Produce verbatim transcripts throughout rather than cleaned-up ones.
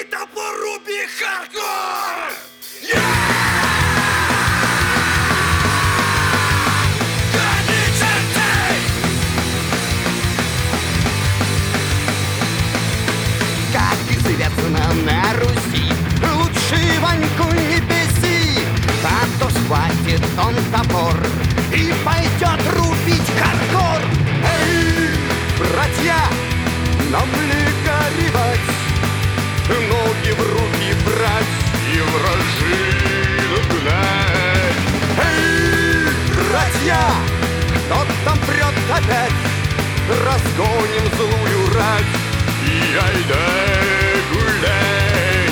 Руби топор, руби хардкор! Как известно на Руси, лучше Ваньку не беси, а то схватит он топор и пойдет рубить хардкор. Эй, братья, нам ли горевать, ноги в руки брать и вражину гнать? Эй, братья, кто там прет опять, разгоним злую рать и айда гулять.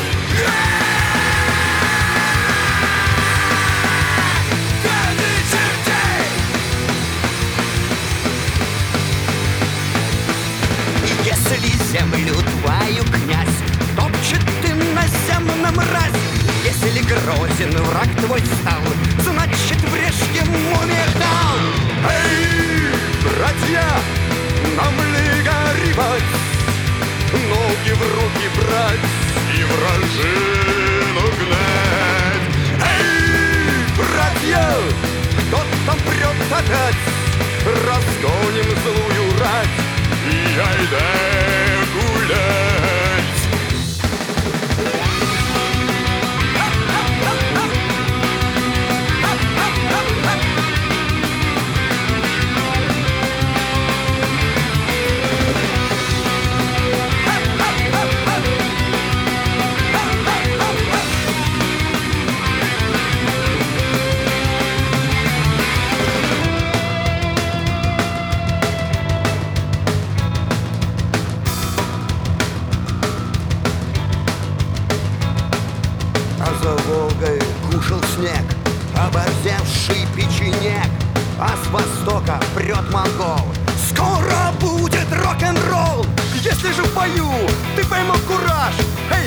Если землю твою князь топчет ты на земном мразь, если грозен враг твой стал, значит врежь ему металл. Эй, братья, нам ли горевать, ноги в руки брать и вражину гнать? Эй, братья, кто там прет опять, разгоним злую рать и айда гулять. За Волгой кушал снег оборзевший печенек, а с востока прет монгол. Скоро будет рок-н-ролл. Если же в бою ты поймал кураж, эй,